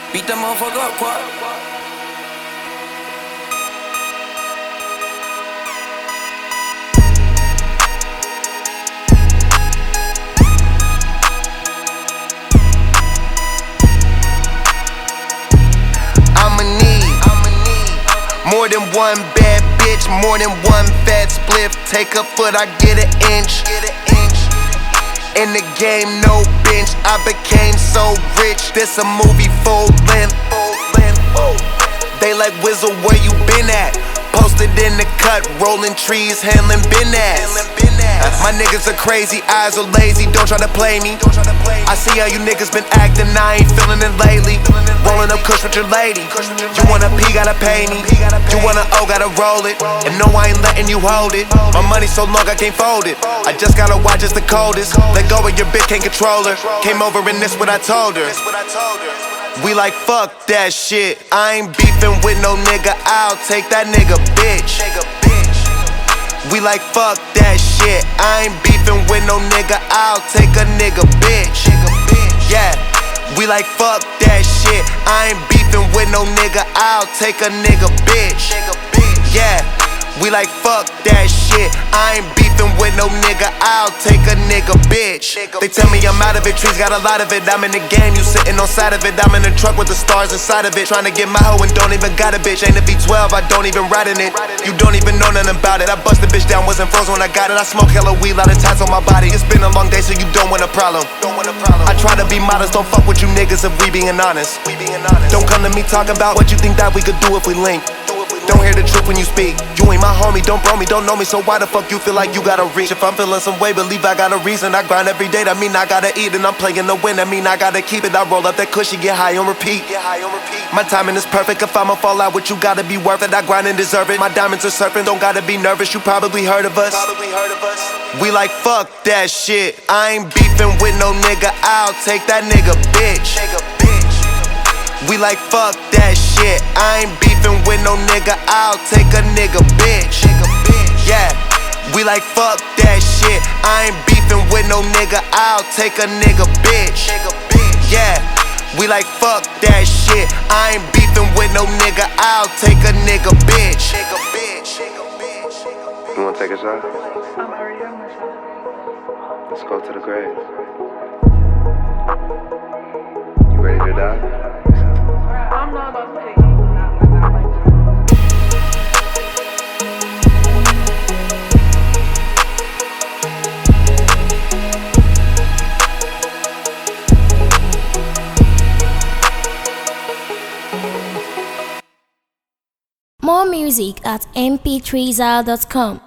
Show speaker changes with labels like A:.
A: Beat that motherfucker up, Quad.
B: I'ma need more than one bad bitch, more than one fat spliff. Take a foot, I get an inch. In the game, no bench. I became so rich. This a movie full length. They like Wizzle, where you been at? Posted in the cut, rolling trees, handling bin ass. My niggas are crazy, eyes are lazy, don't try to play me. I see how you niggas been acting, I ain't feeling it lately. Rolling up kush with your lady. You want a P, gotta pay me. You want a O, gotta roll it. And no, I ain't letting you hold it. My money so long, I can't fold it. I just gotta watch, it's the coldest. Let go of your bitch, can't control her. Came over and this what I told her. We like fuck that shit. I ain't beefing with no nigga, I'll take that nigga bitch. We like fuck that shit. I ain't beefing with no nigga, I'll take a nigga bitch. Yeah, we like fuck that shit. I ain't beefing with no nigga, I'll take a nigga bitch. Yeah, we like fuck that shit. I ain't beefing with no nigga, I'll take a nigga bitch. They tell me I'm out of it, trees got a lot of it. I'm in the game, you sitting on side of it. I'm in the truck with the stars inside of it. Trying to get my hoe and don't even got a bitch. Ain't a V12, I don't even ride in it. You don't even know nothing about it. I bust the bitch down, wasn't frozen when I got it. I smoke hella weed, lot of ties on my body. It's been a long day, so you don't want a problem. I try to be modest, don't fuck with you niggas if we being honest. Don't come to me talking about what you think that we could do if we link. Don't hear the truth when you speak. You ain't my homie, don't bro me, don't know me. So why the fuck you feel like you gotta reach? If I'm feeling some way, believe I got a reason. I grind every day, that mean I gotta eat. And I'm playing to win, that mean I gotta keep it. I roll up that cushy, get high on repeat. My timing is perfect, if I'ma fall out with you, gotta be worth it. I grind and deserve it. My diamonds are surfing, don't gotta be nervous. You probably heard of us. We like fuck that shit. I ain't beefing with no nigga, I'll take that nigga bitch. We like fuck that shit. I ain't beefing with no nigga, I'll take a nigga bitch. Yeah, we like fuck that shit. I ain't beefing with no nigga, I'll take a nigga bitch. Yeah, we like fuck that shit. I ain't beefing with no nigga, I'll take a nigga bitch.
C: You wanna take a shot?
D: I'm already on my shot.
C: Let's go to the grave. You ready to die?
D: I'm not about to take it.
E: More music at mp3zal.com.